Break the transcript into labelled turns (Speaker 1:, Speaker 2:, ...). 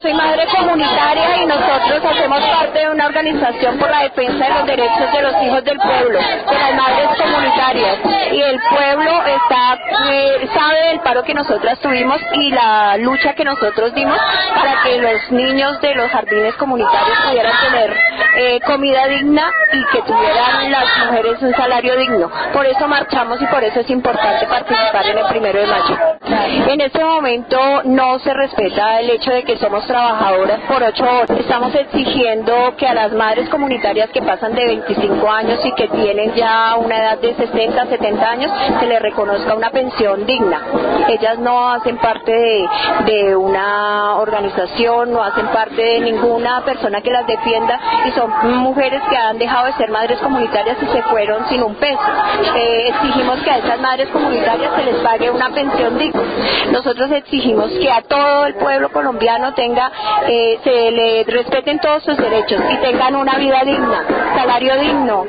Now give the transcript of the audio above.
Speaker 1: Soy madre comunitaria y nosotros hacemos parte de una organización por la defensa de los derechos de los hijos del pueblo, de las madres comunitarias. Y el pueblo sabe del paro que nosotras tuvimos y la lucha que nosotros dimos para que los niños de los jardines comunitarios pudieran tener comida digna y que tuvieran las mujeres un salario digno. Por eso marchamos y por eso es importante participar en el 1 de mayo. En este momento no se respeta el hecho de que somos trabajadoras por 8 horas. Estamos exigiendo que a las madres comunitarias que pasan de 25 años y que tienen ya una edad de 60, 70 años, se les reconozca una pensión digna. Ellas no hacen parte de una organización, no hacen parte de ninguna persona que las defienda y son mujeres que han dejado de ser madres comunitarias y se fueron sin un peso. Exigimos que a esas madres comunitarias se les pague una pensión digna. Nosotros exigimos que a todo el pueblo colombiano se le respeten todos sus derechos y tengan una vida digna, salario digno,